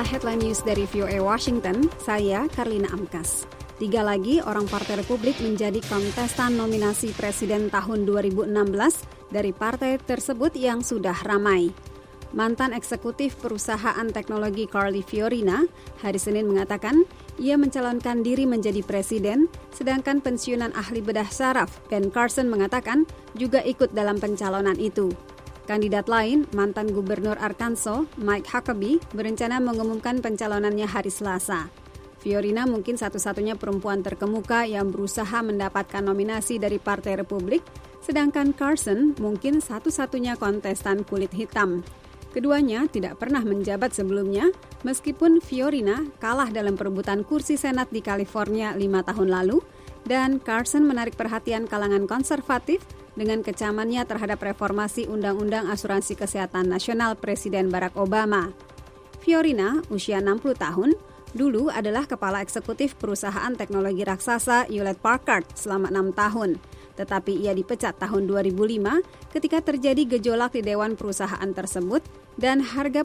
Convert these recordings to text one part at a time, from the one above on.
Inilah headline news dari VOA Washington, saya Karlina Amkas. 3 lagi orang Partai Republik menjadi kontestan nominasi Presiden tahun 2016 dari partai tersebut yang sudah ramai. Mantan eksekutif perusahaan teknologi Carly Fiorina hari Senin mengatakan ia mencalonkan diri menjadi presiden, sedangkan pensiunan ahli bedah saraf Ben Carson mengatakan juga ikut dalam pencalonan itu. Kandidat lain, mantan gubernur Arkansas, Mike Huckabee, berencana mengumumkan pencalonannya hari Selasa. Fiorina mungkin satu-satunya perempuan terkemuka yang berusaha mendapatkan nominasi dari Partai Republik, sedangkan Carson mungkin satu-satunya kontestan kulit hitam. Keduanya tidak pernah menjabat sebelumnya, meskipun Fiorina kalah dalam perebutan kursi Senat di California 5 tahun lalu, dan Carson menarik perhatian kalangan konservatif dengan kecamannya terhadap reformasi Undang-Undang Asuransi Kesehatan Nasional Presiden Barack Obama. Fiorina, usia 60 tahun, dulu adalah kepala eksekutif perusahaan teknologi raksasa Hewlett-Packard selama 6 tahun. Tetapi ia dipecat tahun 2005 ketika terjadi gejolak di dewan perusahaan tersebut dan harga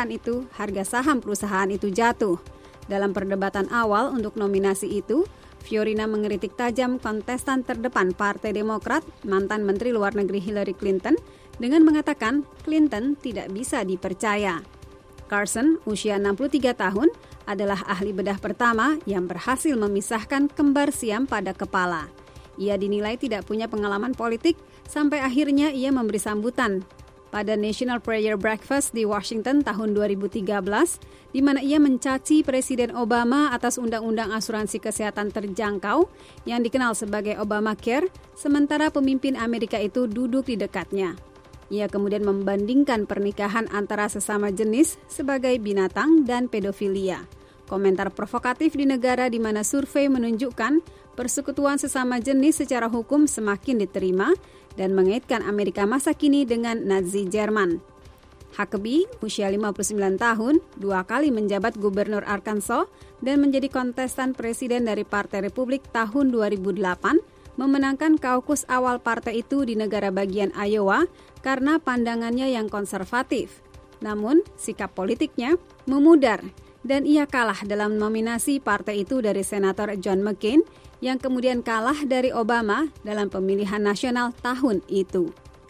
saham perusahaan itu jatuh. Dalam perdebatan awal untuk nominasi itu, Fiorina mengkritik tajam kontestan terdepan Partai Demokrat, mantan Menteri Luar Negeri Hillary Clinton, dengan mengatakan Clinton tidak bisa dipercaya. Carson, usia 63 tahun, adalah ahli bedah pertama yang berhasil memisahkan kembar siam pada kepala. Ia dinilai tidak punya pengalaman politik sampai akhirnya ia memberi sambutan pada National Prayer Breakfast di Washington tahun 2013, di mana ia mencaci Presiden Obama atas Undang-Undang Asuransi Kesehatan Terjangkau yang dikenal sebagai Obamacare, sementara pemimpin Amerika itu duduk di dekatnya. Ia kemudian membandingkan pernikahan antara sesama jenis sebagai binatang dan pedofilia. Komentar provokatif di negara di mana survei menunjukkan persekutuan sesama jenis secara hukum semakin diterima dan mengaitkan Amerika masa kini dengan Nazi Jerman. Huckabee, usia 59 tahun, 2 kali menjabat gubernur Arkansas dan menjadi kontestan presiden dari Partai Republik tahun 2008, memenangkan kaukus awal partai itu di negara bagian Iowa karena pandangannya yang konservatif. Namun, sikap politiknya memudar dan ia kalah dalam nominasi partai itu dari Senator John McCain yang kemudian kalah dari Obama dalam pemilihan nasional tahun itu.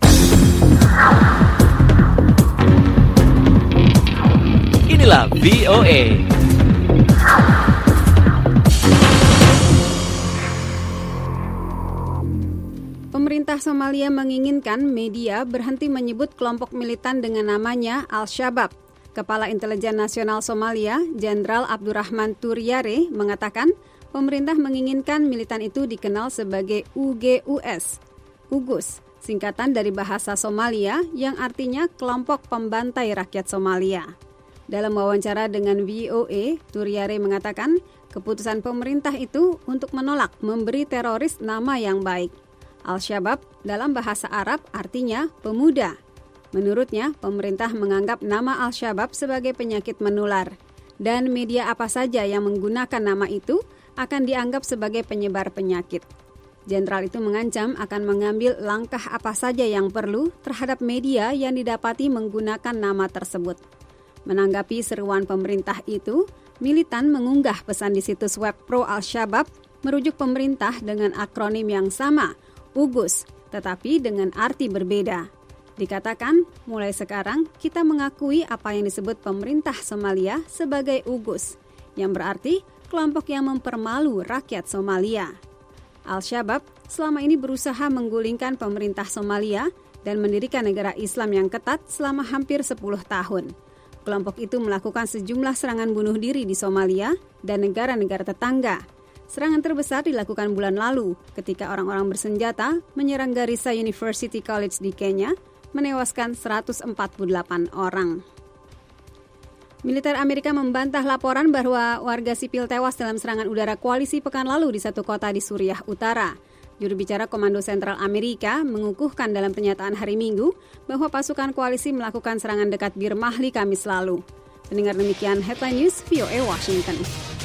Inilah VOA. Pemerintah Somalia menginginkan media berhenti menyebut kelompok militan dengan namanya Al-Shabaab. Kepala Intelijen Nasional Somalia, Jenderal Abdurrahman Turyare, mengatakan pemerintah menginginkan militan itu dikenal sebagai UGUS, singkatan dari bahasa Somalia yang artinya kelompok pembantai rakyat Somalia. Dalam wawancara dengan VOA, Turyare mengatakan keputusan pemerintah itu untuk menolak memberi teroris nama yang baik. Al-Shabaab dalam bahasa Arab artinya pemuda. Menurutnya, pemerintah menganggap nama Al-Shabaab sebagai penyakit menular, dan media apa saja yang menggunakan nama itu akan dianggap sebagai penyebar penyakit. Jenderal itu mengancam akan mengambil langkah apa saja yang perlu terhadap media yang didapati menggunakan nama tersebut. Menanggapi seruan pemerintah itu, militan mengunggah pesan di situs web pro Al-Shabaab merujuk pemerintah dengan akronim yang sama, UGUS, tetapi dengan arti berbeda. Dikatakan, mulai sekarang kita mengakui apa yang disebut pemerintah Somalia sebagai UGUS, yang berarti kelompok yang mempermalu rakyat Somalia. Al-Shabaab selama ini berusaha menggulingkan pemerintah Somalia dan mendirikan negara Islam yang ketat selama hampir 10 tahun. Kelompok itu melakukan sejumlah serangan bunuh diri di Somalia dan negara-negara tetangga. Serangan terbesar dilakukan bulan lalu ketika orang-orang bersenjata menyerang Garissa University College di Kenya, menewaskan 148 orang. Militer Amerika membantah laporan bahwa warga sipil tewas dalam serangan udara koalisi pekan lalu di satu kota di Suriah Utara. Juru bicara Komando Sentral Amerika mengukuhkan dalam pernyataan hari Minggu bahwa pasukan koalisi melakukan serangan dekat Bir Mahli Kamis lalu. Pendengar demikian Headline News VOA Washington.